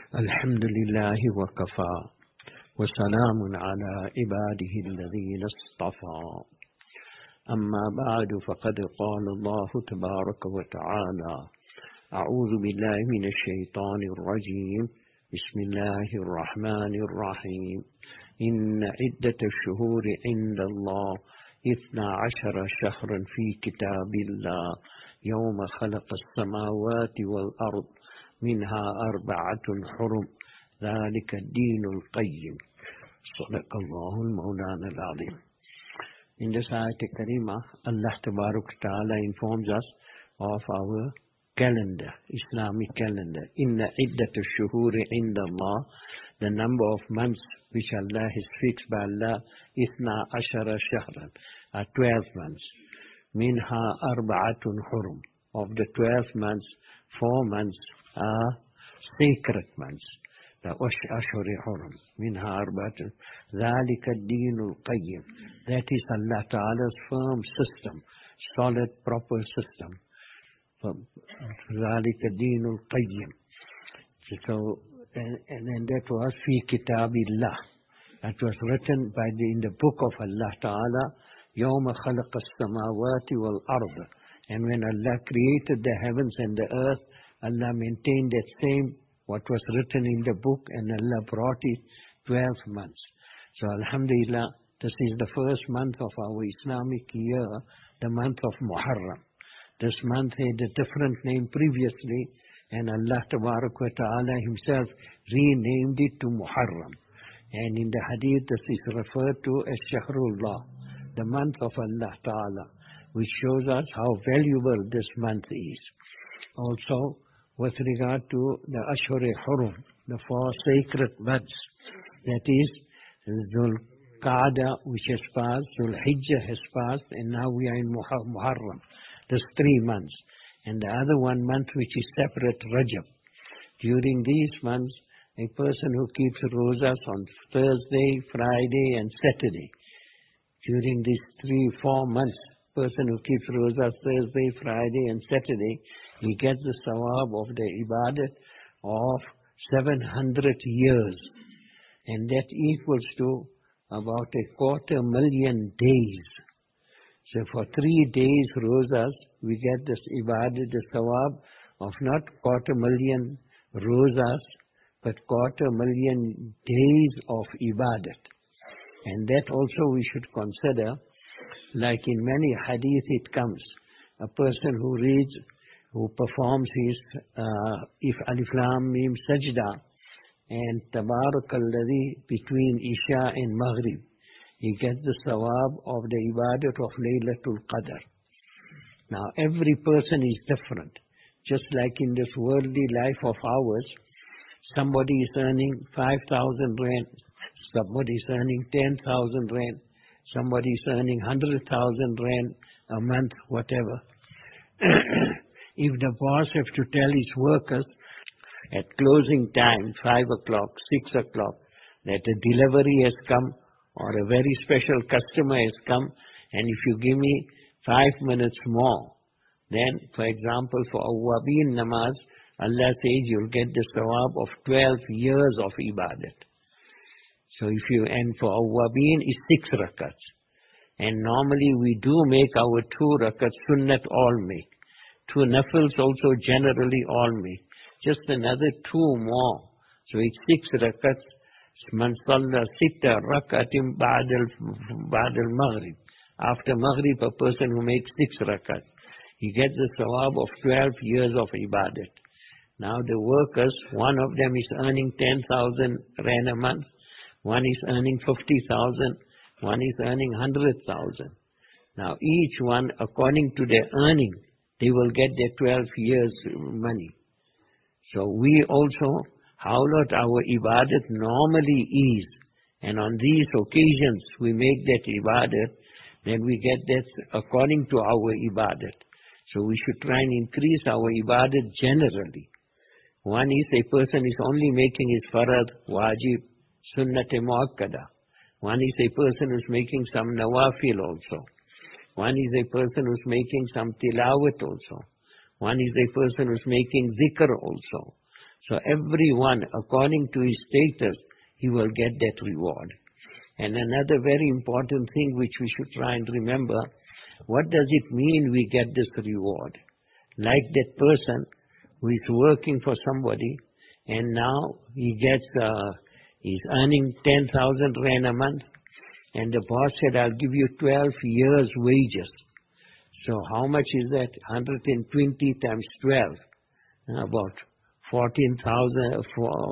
الحمد لله وكفى وسلام على عباده الذين اصطفى. أما بعد فقد قال الله تبارك وتعالى: أعوذ بالله من الشيطان الرجيم. بسم الله الرحمن الرحيم. إن عدة الشهور عند الله 12 شهرا في كتاب الله يوم خلق السماوات والأرض منها 4 حرم ذلك الدين القيم. صدق الله المولانا العظيم. In this ayat Karima, Allah Tabarak Ta'ala informs us of our calendar, Islamic calendar. Inna iddatu shuhuri inda Allah, the number of months which Allah has fixed by Allah, Ithna ashara shahran, are 12 months. Minha arba'atun hurum. Of the 12 months, 4 months are sacred months. The Ashuri Hurum. Minha arba'atun. Dhalika ad-deenul qayyim. That is Allah Ta'ala's firm system, solid, proper system. Dhalika ad-deenul qayyim. So, and that was fi kitabillah. That was written in the book of Allah Ta'ala. Yawma khalaqa as-samawati wal-ard. And when Allah created the heavens and the earth, Allah maintained that same, what was written in the book, and Allah brought it 12 months. So Alhamdulillah, this is the first month of our Islamic year, the month of Muharram. This month had a different name previously, and Allah Ta'ala himself renamed it to Muharram. And in the hadith, this is referred to as Shahrullah, the month of Allah Ta'ala, which shows us how valuable this month is. Also, with regard to the Ashur-e Hurum, the 4 sacred months, that is Dhul Qa'dah, which has passed, Dhul Hijjah has passed, and now we are in Muharram. There's 3 months. And the other 1 month which is separate, Rajab. During these months, a person who keeps rosas on Thursday, Friday and Saturday, during these 3-4 months, person who keeps rosas Thursday, Friday and Saturday, he gets the sawab of the ibadat of 700 years. And that equals to about 250,000 days. So for 3 days rosas, we get this ibadat, the sawab of not 250,000 rosas, but 250,000 days of ibadat. And that also we should consider, like in many hadith it comes, a person who reads, who performs his if Alif Lam Mim Sajda and Tabarak Alladhi between Isha and Maghrib, he gets the sawab of the ibadat of Laylatul Qadr. Now every person is different. Just like in this worldly life of ours, somebody is earning 5,000 rand, somebody is earning 10,000 rand, somebody is earning 100,000 rand a month, whatever. If the boss has to tell his workers at closing time, 5 o'clock, 6 o'clock, that a delivery has come or a very special customer has come, and if you give me 5 minutes more, then, for example, for Awwabin Namaz, Allah says you'll get the sawab of 12 years of ibadat. So and for Awwabin is 6 rakats. And normally we do make our 2 rakats sunnat all make. 2 nafils also generally all make. Just another 2 more. So it's 6 rakats. Man salla 6 rakatim ba'dal maghrib. After maghrib, a person who makes 6 rakats, he gets the sawab of 12 years of ibadat. Now the workers, one of them is earning 10,000 rand a month, one is earning 50,000, one is earning 100,000. Now each one, according to their earning, they will get their 12 years money. So we also, how lot our ibadat normally is, and on these occasions we make that ibadat, then we get that according to our ibadat. So we should try and increase our ibadat generally. One is a person is only making his farad, wajib, sunnat muakkada. One is a person who's making some nawafil also. One is a person who's making some tilawat also. One is a person who's making zikr also. So everyone, according to his status, he will get that reward. And another very important thing which we should try and remember, what does it mean we get this reward? Like that person who is working for somebody and now he gets, he's earning 10,000 rand a month and the boss said, I'll give you 12 years wages. So how much is that? 120 times 12, about 14,000,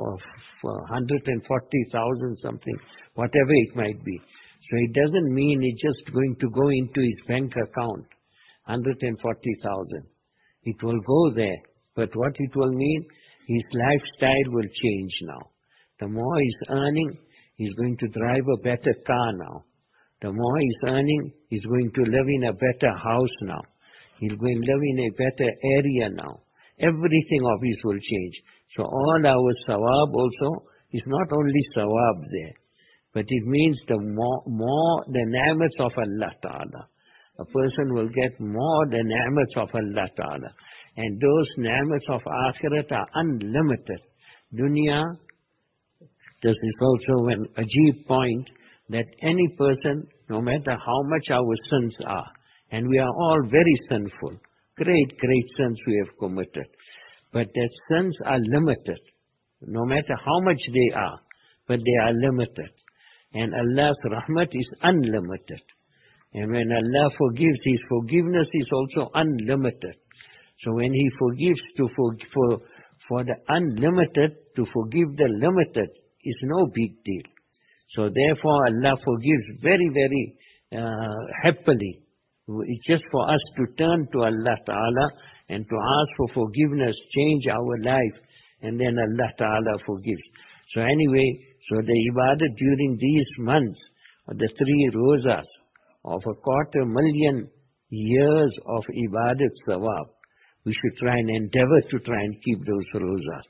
140,000 something, whatever it might be. So it doesn't mean it's just going to go into his bank account, 140,000. It will go there. But what it will mean, his lifestyle will change now. The more he's earning, he's going to drive a better car now. The more he's earning, he's going to live in a better house now. He's going to live in a better area now. Everything of his will change. So all our sawab also is not only sawab there, but it means the more the ni'mats of Allah Ta'ala. A person will get more the ni'mats of Allah Ta'ala. And those ni'mats of akhirat are unlimited. Dunya, this is also an ajib point, that any person, no matter how much our sins are, and we are all very sinful, great sins we have committed, but that sins are limited, no matter how much they are, but they are limited. And Allah's rahmat is unlimited. And when Allah forgives, His forgiveness is also unlimited. So when He forgives for the unlimited, to forgive the limited is no big deal. So therefore Allah forgives very, very happily. It's just for us to turn to Allah Ta'ala and to ask for forgiveness, change our life, and then Allah Ta'ala forgives. So anyway, so the ibadat during these months, the 3 rozas of 250,000 years of ibadat sawab, we should try and endeavor to try and keep those rozas.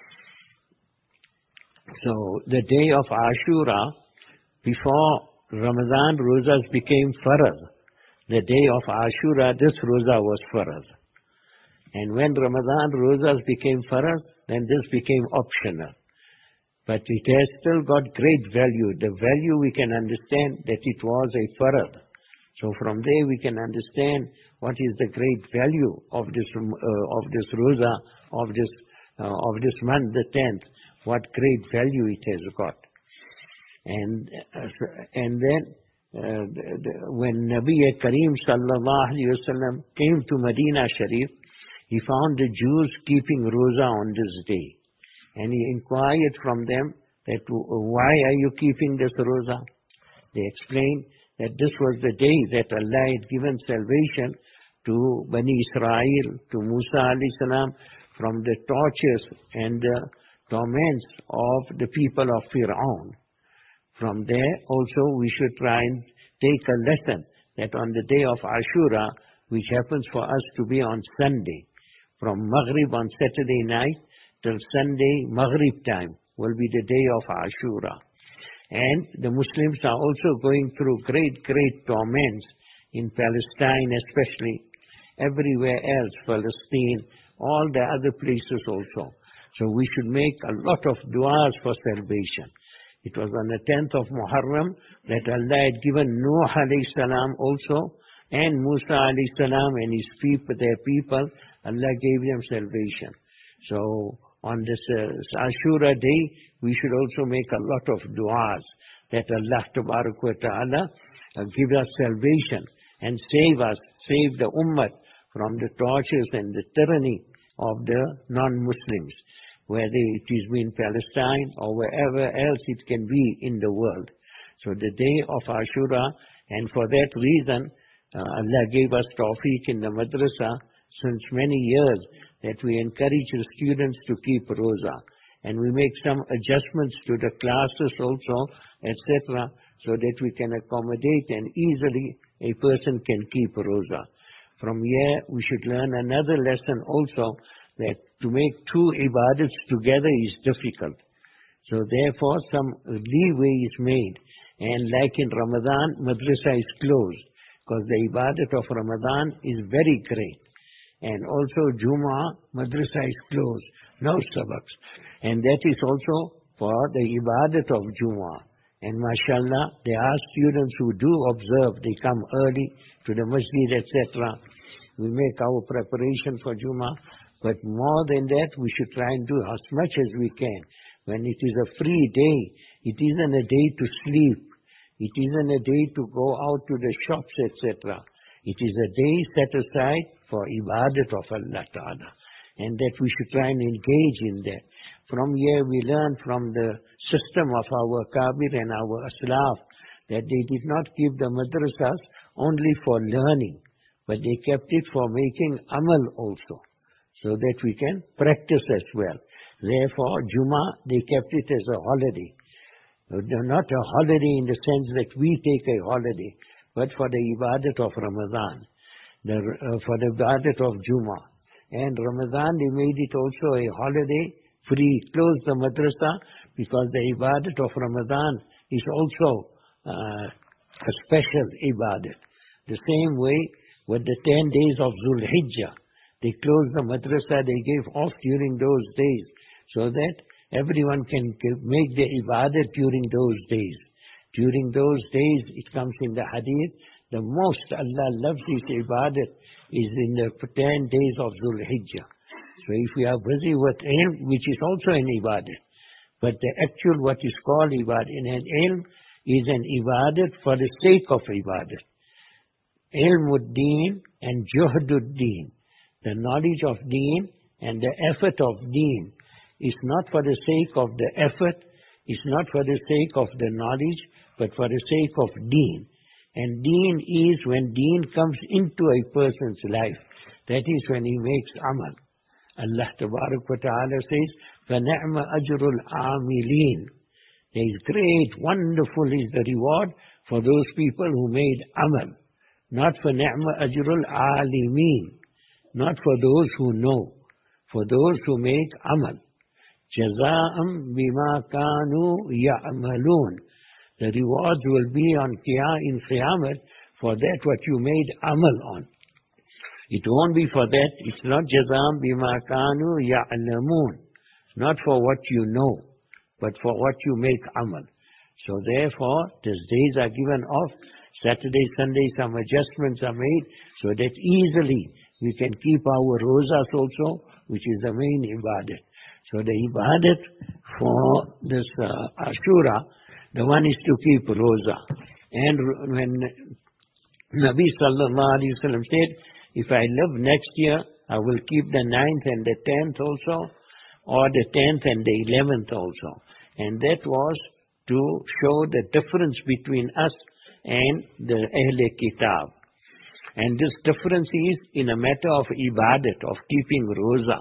So the day of Ashura, before Ramadan rozas became farad, the day of Ashura, this roza was farad. And when Ramadan rozas became farad, then this became optional. But it has still got great value. The value we can understand that it was a farad. So from there we can understand what is the great value of this roza, of this month, the 10th. What great value it has got. And then when Nabi Kareem sallallahu alaihi wasallam came to Medina Sharif, he found the Jews keeping roza on this day. And he inquired from them that why are you keeping this roza? They explained that this was the day that Allah had given salvation to Bani Israel, to Musa alayhi salam, from the tortures and the torments of the people of Fir'aun. From there also we should try and take a lesson that on the day of Ashura, which happens for us to be on Sunday, from Maghrib on Saturday night till Sunday Maghrib time will be the day of Ashura. And the Muslims are also going through great torments in Palestine especially, everywhere else, Palestine, all the other places also. So we should make a lot of du'as for salvation. It was on the 10th of Muharram that Allah had given Nuh alayhi salam also, and Musa alayhi salam and their people, Allah gave them salvation. So on this Ashura day, we should also make a lot of du'as that Allah Tabarak wa Ta'ala give us salvation and save the ummah from the tortures and the tyranny of the non-Muslims, whether it is in Palestine or wherever else it can be in the world. So the day of Ashura, and for that reason, Allah gave us tawfiq in the madrasa since many years that we encourage the students to keep roza. And we make some adjustments to the classes also, etc., so that we can accommodate and easily a person can keep roza. From here, we should learn another lesson also, that to make 2 ibadats together is difficult. So therefore some leeway is made. And like in Ramadan, madrasa is closed, because the ibadat of Ramadan is very great. And also Jumu'ah, madrasa is closed. no sabaqs. And that is also for the ibadat of Jummah. And mashallah, there are students who do observe, they come early to the masjid, etc. We make our preparation for Jummah, but more than that, we should try and do as much as we can. When it is a free day, it isn't a day to sleep. It isn't a day to go out to the shops, etc. It is a day set aside for ibadat of Allah Ta'ala. And that we should try and engage in that. From here we learn from the system of our Kabir and our Aslaf that they did not give the madrasas only for learning, but they kept it for making amal also, so that we can practice as well. Therefore, Jummah, they kept it as a holiday. Not a holiday in the sense that we take a holiday, but for the ibadat of Ramadan, for the ibadat of Jummah. And Ramadan, they made it also a holiday, free, closed the madrasa, because the ibadat of Ramadan is also a special ibadat. The same way with the 10 days of Zul Hijjah, they closed the madrasa, they gave off during those days, so that everyone can make the ibadat during those days. During those days, it comes in the hadith, the most Allah loves His ibadat is in the 10 days of Zul Hijjah. So if we are busy with ilm, which is also an ibadat, but the actual what is called ibadat, and ilm is an ibadat for the sake of ibadat. Ilmuddin and Juhduddin, the knowledge of deen and the effort of deen, is not for the sake of the effort, is not for the sake of the knowledge, but for the sake of deen. And deen is when deen comes into a person's life. That is when he makes amal. Allah Tabarak wa Ta'ala says, فَنَعْمَ أَجْرُ الْعَامِلِينَ. There is great, wonderful is the reward for those people who made amal. Not for نَعْمَ أَجْرُ الْعَالِمِينَ. Not for those who know. For those who make amal. جَزَاءً بِمَا كَانُوا يَعْمَلُونَ. The rewards will be on in Qiyamah for that what you made amal on. It won't be for that. It's not jazam bima kanu ya'lamun. Not for what you know, but for what you make amal. So therefore, these days are given off. Saturday, Sunday, some adjustments are made so that easily we can keep our rosas also, which is the main ibadat. So the ibadat for this Ashura, the one is to keep roza. And when Nabi Sallallahu Alaihi Wasallam said, if I live next year, I will keep the 9th and the 10th also, or the 10th and the 11th also. And that was to show the difference between us and the Ahle Kitab. And this difference is in a matter of ibadat, of keeping roza.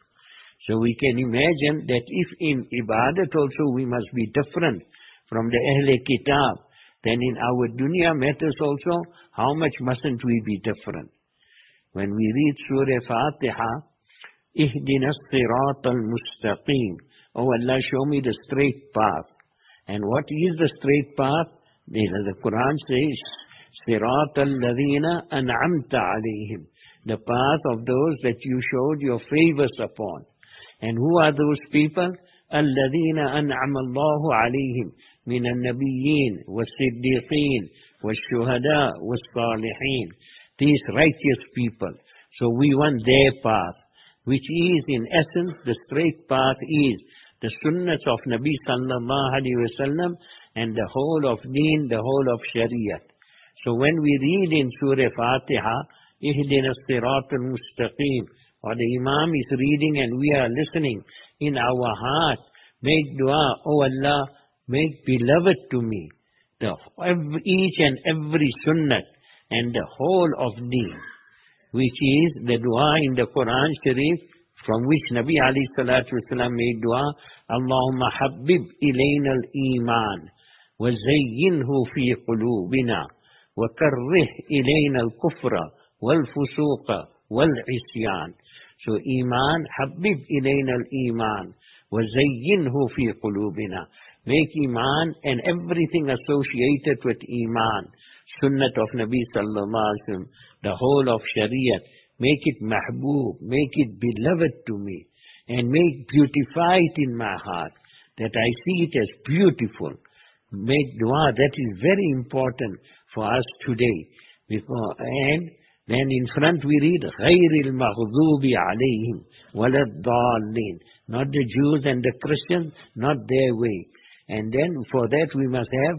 So we can imagine that if in ibadat also we must be different from the Ahle Kitab, then in our dunya matters also, how much mustn't we be different? When we read Surah Fatiha, Ihdina as-sirat al-mustaqim. Oh Allah, show me the straight path. And what is the straight path? The Quran says, Sirat al-ladhina an'amta alayhim. The path of those that you showed your favors upon. And who are those people? Alladhina an'ama Allahu alayhim. Min al-nabiyyin, was-siddiqeen, was-shuhada, was-salihin. These righteous people. So we want their path, which is in essence, the straight path is the sunnahs of Nabi Sallallahu Alaihi Wasallam and the whole of deen, the whole of Shariat. So when we read in Surah Fatiha, Ihdina as-sirat al-mustaqim, or the Imam is reading and we are listening, in our heart, make dua, oh Allah, make beloved to me each and every sunnah and the whole of deen, which is the dua in the Quran Sharif, from which Nabi alayhi salatu wasalam made dua, Allahumma habbib ilayna al-iman, wa zayyinhu fi qulubina, wa karrih ilayna al-kufra, wal-fusuqa, wal-isyan. So iman, habbib ilayna al-iman, wa zayyinhu fi qulubina. Make iman and everything associated with iman, sunnat of Nabi Sallallahu Alaihi Wasallam, the whole of Shariat, make it mahboob, make it beloved to me. and beautify it in my heart, that I see it as beautiful. Make dua. That is very important for us today. And then in front we read, غَيْرِ الْمَغْضُوبِ عَلَيْهِمْ وَلَا الضَّالِّينَ. Not the Jews and the Christians, not their way. And then for that we must have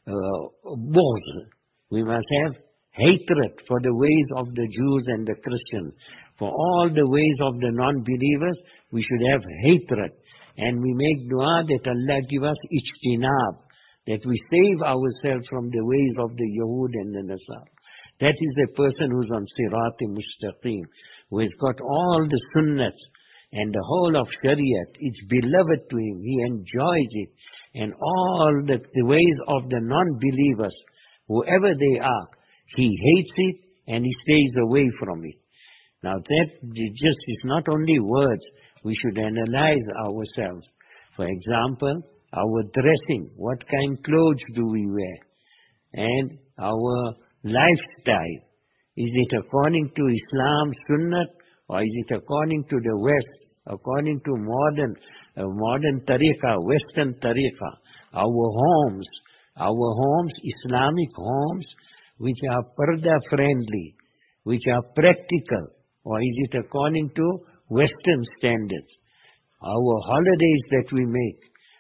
bughd. We must have hatred for the ways of the Jews and the Christians. For all the ways of the non-believers, we should have hatred. And we make dua that Allah give us ijtinab, that we save ourselves from the ways of the Yahud and the Nasara. That is the person who's on Sirat-e-Mustaqim, who has got all the sunnahs and the whole of Shariat. It's beloved to him. He enjoys it. And all the ways of the non-believers, whoever they are, he hates it and he stays away from it. Now that just is not only words. We should analyze ourselves. For example, our dressing. What kind of clothes do we wear? And our lifestyle. Is it according to Islam's sunnah, or is it according to the West, according to modern tariqah, Western tariqah? Our homes, Islamic homes, which are parda friendly, which are practical, or is it according to Western standards? Our holidays that we make,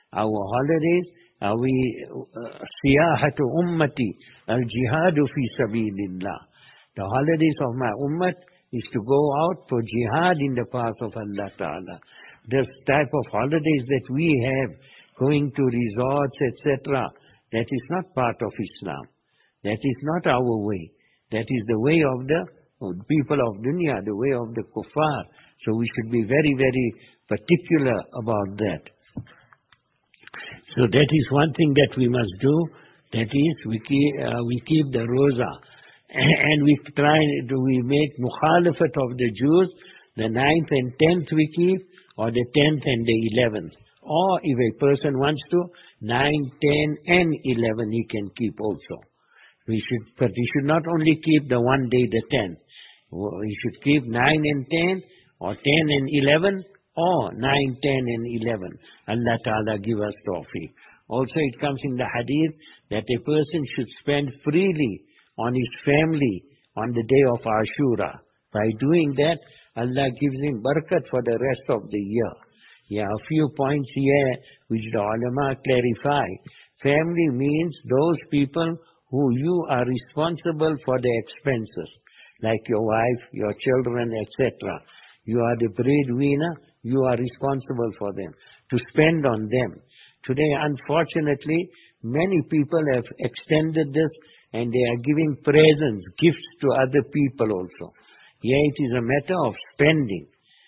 are we siyahatu ummati al-jihadu fi sabilillah. The holidays of my ummah is to go out for jihad in the path of Allah Ta'ala. This type of holidays that we have, going to resorts, etc., that is not part of Islam. That is not our way. That is the way of the people of dunya, the way of the kuffar. So we should be very, very particular about that. So that is one thing that we must do. That is, we keep the roza. And we make mukhalafat of the Jews, the 9th and 10th we keep, or the 10th and the 11th. Or if a person wants to, 9, 10 and 11 he can keep also. But he should not only keep the one day, the 10th. He should keep 9 and 10, or 10 and 11, or 9, 10 and 11. Allah Ta'ala give us tawfiq. Also it comes in the hadith that a person should spend freely on his family on the day of Ashura. By doing that, Allah gives him barakat for the rest of the year. Yeah, a few points here which the ulama clarify. Family means those people who you are responsible for the expenses, like your wife, your children, etc. You are the breadwinner, you are responsible for them, to spend on them. Today, unfortunately, many people have extended this and they are giving presents, gifts to other people also. Here it is a matter of spending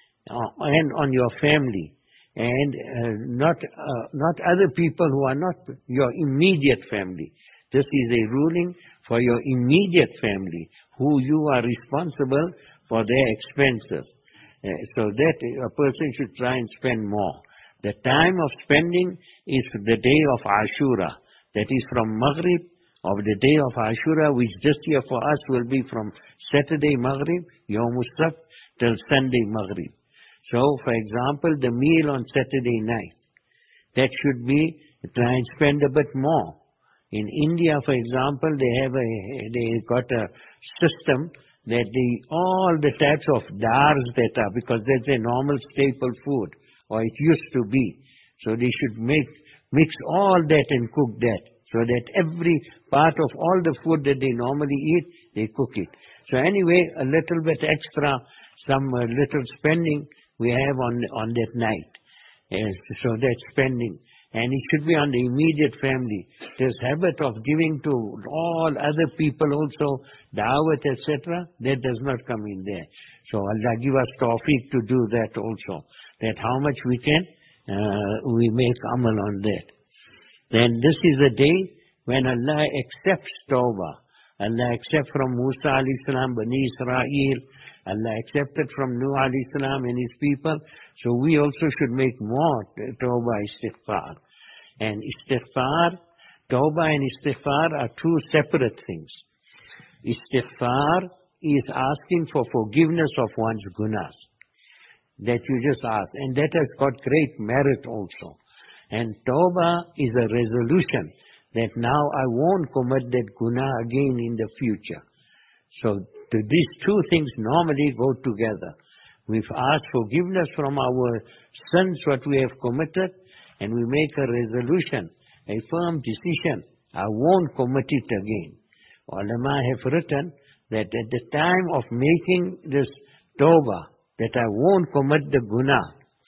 and on your family, and not other people who are not your immediate family. This is a ruling for your immediate family, who you are responsible for their expenses. So that a person should try and spend more. The time of spending is the day of Ashura. That is from Maghrib of the day of Ashura, which this year for us will be from Saturday Maghrib, Yawm Sabt, till Sunday Maghrib. So, for example, the meal on Saturday night, that should be, try and spend a bit more. In India, for example, they got a system that all the types of dals that are, because that's a normal staple food, or it used to be. So they should mix all that and cook that, so that every part of all the food that they normally eat, they cook it. So anyway, a little bit extra, some little spending we have on that night. So that's spending. And it should be on the immediate family. This habit of giving to all other people also, da'wat, etc., that does not come in there. So Allah give us tawfiq to do that also. That how much we can, we make amal on that. Then this is the day when Allah accepts tawbah. Allah accepts from Musa alayhi salam, Bani Israel. Allah accepted from Nuh alayhi salam and his people. So we also should make more tawbah istighfar. And istighfar, tawbah and istighfar are two separate things. Istighfar is asking for forgiveness of one's gunas. that you just asked. And that has got great merit also. And Tawbah is a resolution that now I won't commit that guna again in the future. So these two things normally go together. We've asked forgiveness from our sins, what we have committed, and we make a resolution, a firm decision, I won't commit it again. Ulama have written that at the time of making this tawbah, that I won't commit the guna,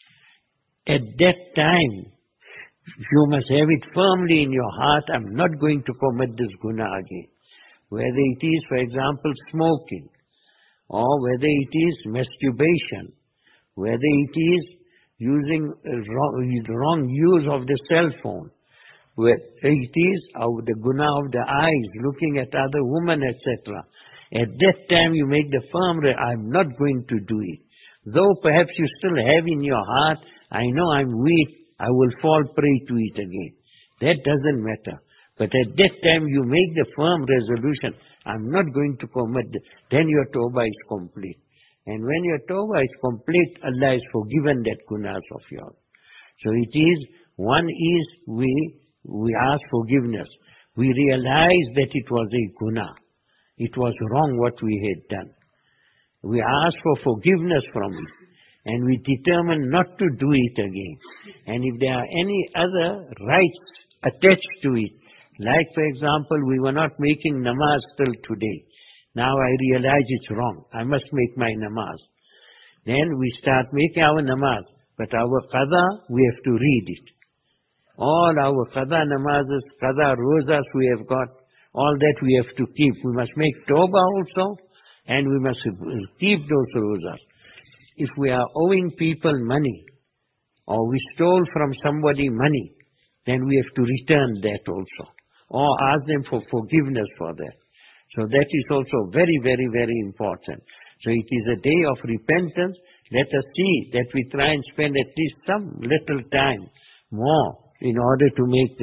at that time, you must have it firmly in your heart, I'm not going to commit this guna again. Whether it is, for example, smoking, or whether it is masturbation, whether it is using wrong use of the cell phone, whether it is the guna of the eyes, looking at other women, etc. At that time you make the firm, I'm not going to do it. Though perhaps you still have in your heart, I know I'm weak, I will fall prey to it again. That doesn't matter. But at that time you make the firm resolution, I'm not going to commit, then your tawbah is complete. And when your tawbah is complete, Allah has forgiven that gunas of yours. So it is, one is we ask forgiveness. We realize that it was a guna. It was wrong what we had done. We ask for forgiveness from it. And we determine not to do it again. And if there are any other rights attached to it, like for example, we were not making namaz till today. Now I realize it's wrong. I must make my namaz. Then we start making our namaz. But our qada, we have to read it. All our qada namazes, qada rozas we have got, all that we have to keep. We must make tawbah also, and we must keep those rozas. If we are owing people money, or we stole from somebody money, then we have to return that also, or ask them for forgiveness for that. So that is also very, very, very important. So it is a day of repentance. Let us see that we try and spend at least some little time more in order to make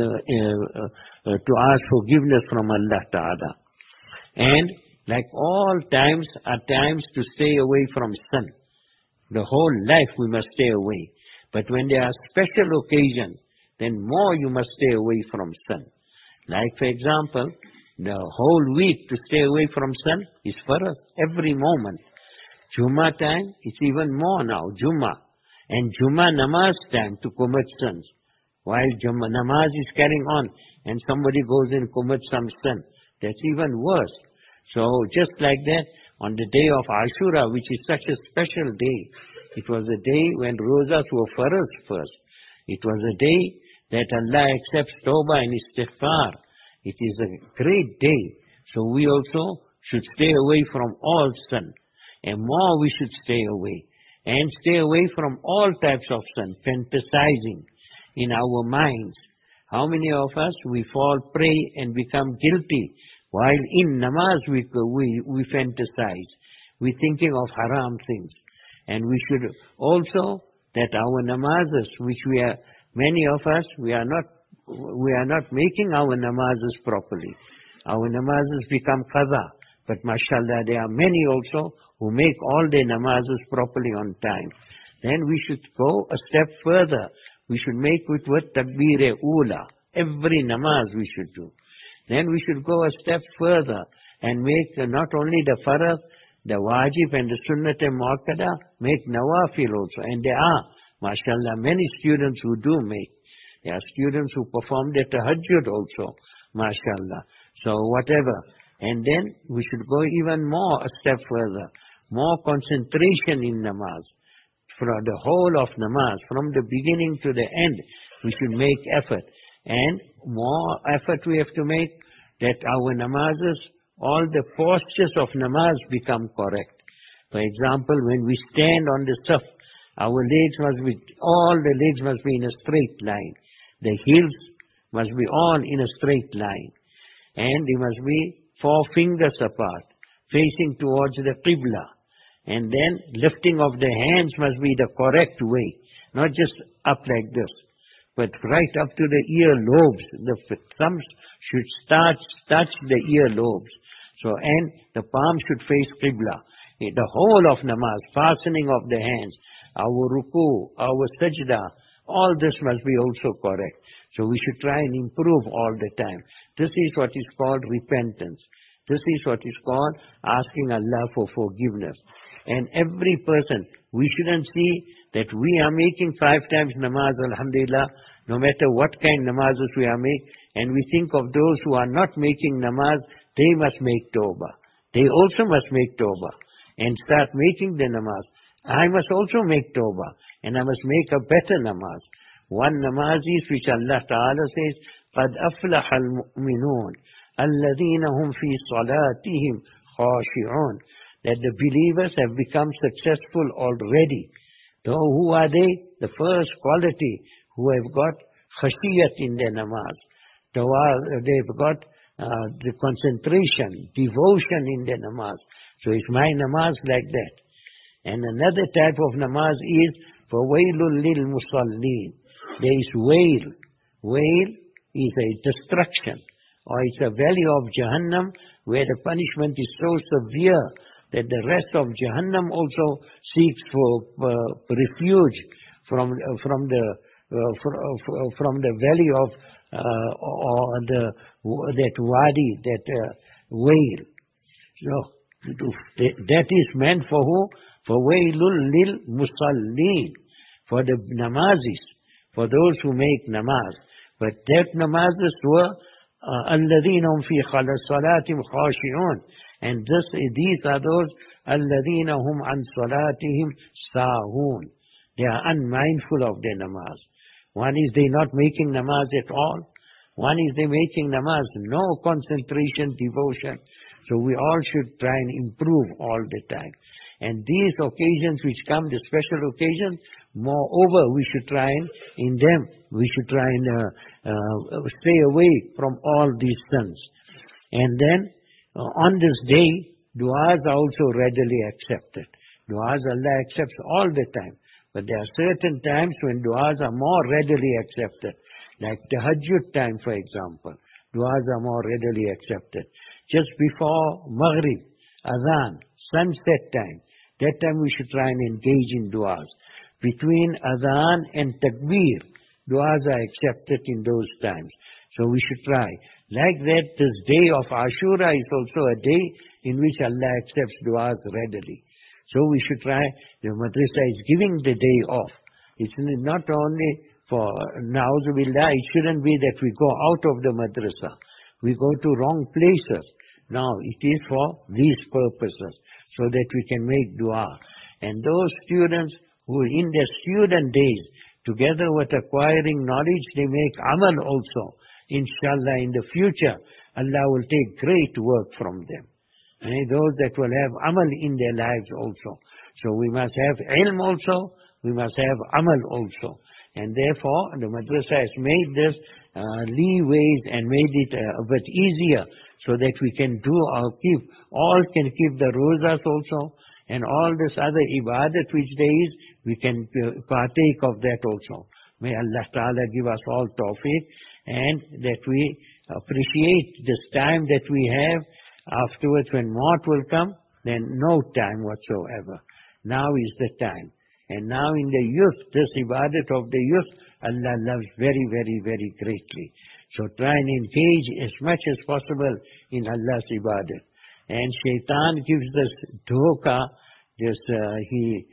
to ask forgiveness from Allah Ta'ala. And like all times are times to stay away from sin. The whole life we must stay away. But when there are special occasions, then more you must stay away from sin. Like for example, the whole week to stay away from sin is for us every moment. Jummah time, it's even more now, Jummah. And Jummah namaz time to commit sins. While Jummah namaz is carrying on and somebody goes and commits some sin, that's even worse. So just like that, on the day of Ashura, which is such a special day, it was a day when rozas were for us first. It was a day that Allah accepts tawbah and istighfar. It is a great day. So we also should stay away from all sin. And more we should stay away. And stay away from all types of sin, fantasizing in our minds. How many of us, we fall prey and become guilty while in namaz we fantasize. We're thinking of haram things. And we should also, that our namazes, which we are, many of us, we are not making our namazes properly. Our namazes become qada. But mashallah, there are many also who make all their namazes properly on time. Then we should go a step further. We should make it with takbir-e-ula. Every namaz we should do. Then we should go a step further and make not only the farad, the wajib and the sunnat-e-muakkada, make nawafil also. And there are, mashallah, many students who do make. There are students who perform the tahajjud also, mashallah. So whatever. And then we should go even more a step further. More concentration in namaz. For the whole of namaz, from the beginning to the end, we should make effort. And more effort we have to make that our namazes, all the postures of namaz become correct. For example, when we stand on the saf, all the legs must be in a straight line. The heels must be all in a straight line. And they must be 4 fingers apart, facing towards the qibla. And then lifting of the hands must be the correct way, not just up like this, but right up to the ear lobes. The thumbs should touch the ear lobes. So, and the palm should face qibla. The whole of namaz, fastening of the hands, our ruku, our sajda, all this must be also correct. So we should try and improve all the time. This is what is called repentance. This is what is called asking Allah for forgiveness. And every person, we shouldn't see that we are making 5 times namaz, alhamdulillah, no matter what kind namazes we are making, and we think of those who are not making namaz, they must make tawbah. They also must make tawbah and start making the namaz. I must also make tawbah and I must make a better namaz. One namaz is which Allah Ta'ala says, قَدْ أَفْلَحَ الْمُؤْمِنُونَ الَّذِينَ هُمْ فِي صَلَاتِهِمْ خَاشِعُونَ, that the believers have become successful already. So who are they? The first quality, who have got khashiyat in their namaz. They've got the concentration, devotion in their namaz. So is my namaz like that? And another type of namaz is فَوَيْلٌ لِلْمُصَلِّينَ. There is wail. Wail is a destruction, or it's a valley of Jahannam where the punishment is so severe that the rest of Jahannam also seeks for refuge from the valley of or that wadi, that wail. So that is meant for who? For wailul lil musallin, for the namazis, for those who make namaz. But that namazis were alladhina hum fi salatim khashi'un, and these are those alladhina hum an salatihim sahun. They are unmindful of their namaz. One is they not making namaz at all. One is they making namaz, no concentration, devotion. So we all should try and improve all the time. And these occasions which come, the special occasions, moreover, we should try and, in them, we should try and stay away from all these sins. And then, on this day, du'as are also readily accepted. Du'as Allah accepts all the time. But there are certain times when du'as are more readily accepted. Like tahajjud time, for example. Du'as are more readily accepted. Just before Maghrib, Adhan, sunset time. That time we should try and engage in du'as. Between Adhan and Takbir, du'as are accepted in those times. So we should try. Like that, this day of Ashura is also a day in which Allah accepts du'as readily. So we should try. The madrasa is giving the day off. It's not only for na'uzubillah, it shouldn't be that we go out of the madrasa. We go to wrong places. No, it is for these purposes, so that we can make dua. And those students who in their student days, together with acquiring knowledge, they make amal also. Inshallah, in the future, Allah will take great work from them. And those that will have amal in their lives also. So we must have ilm also, we must have amal also. And therefore, the madrasa has made this leeways and made it a bit easier, so that we can do all can keep the rosas also, and all this other ibadat which there is, we can partake of that also. May Allah Ta'ala give us all tawfiq, and that we appreciate this time that we have. Afterwards, when maut will come, then no time whatsoever. Now is the time. And now in the youth, this ibadat of the youth, Allah loves very, very, very greatly. So try and engage as much as possible in Allah's ibadat. And shaitan gives us dhoka, he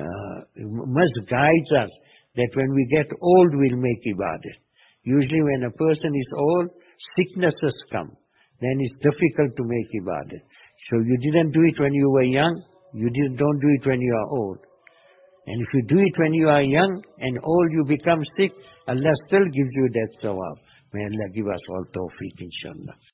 misguides us that when we get old, we'll make ibadat. Usually when a person is old, sicknesses come. Then it's difficult to make ibadat. So you didn't do it when you were young, don't do it when you are old. And if you do it when you are young and old, you become sick, Allah still gives you that sawab. May Allah give us all tawfiq, inshallah.